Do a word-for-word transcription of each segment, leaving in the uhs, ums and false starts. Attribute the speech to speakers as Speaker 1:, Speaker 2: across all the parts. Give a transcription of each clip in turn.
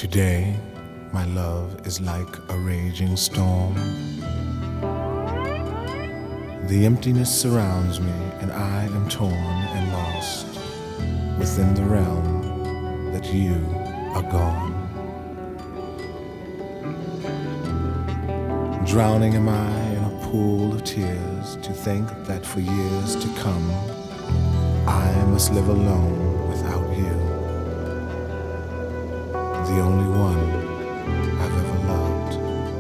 Speaker 1: Today, my love is like a raging storm. The emptiness surrounds me, and I am torn and lost within the realm that you are gone. Drowning am I in a pool of tears to think that for years to come I must live alone without you, the only one I've ever loved.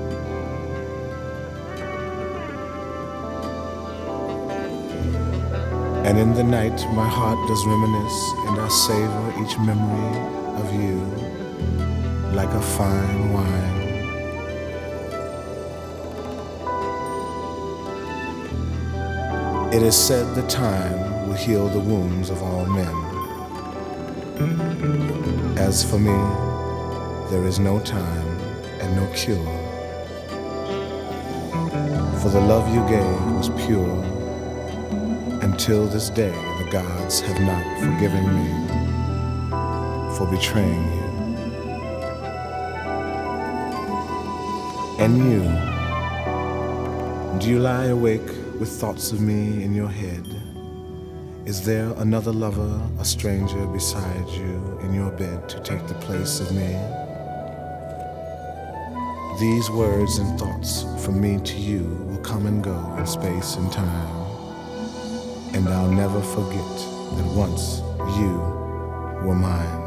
Speaker 1: And in the night my heart does reminisce, and I savor each memory of you like a fine wine. It is said that time will heal the wounds of all men. As for me, there is no time and no cure, for the love you gave was pure. Until this day, the gods have not forgiven me for betraying you. And you, do you lie awake with thoughts of me in your head? Is there another lover, a stranger beside you in your bed to take the place of me? These words and thoughts from me to you will come and go in space and time, and I'll never forget that once you were mine.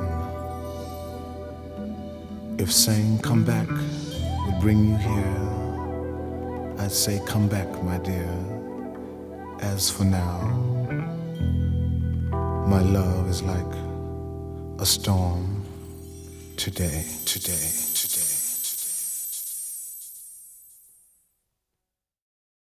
Speaker 1: If saying come back would bring you here, I'd say come back, my dear. As for now, my love is like a storm today, today.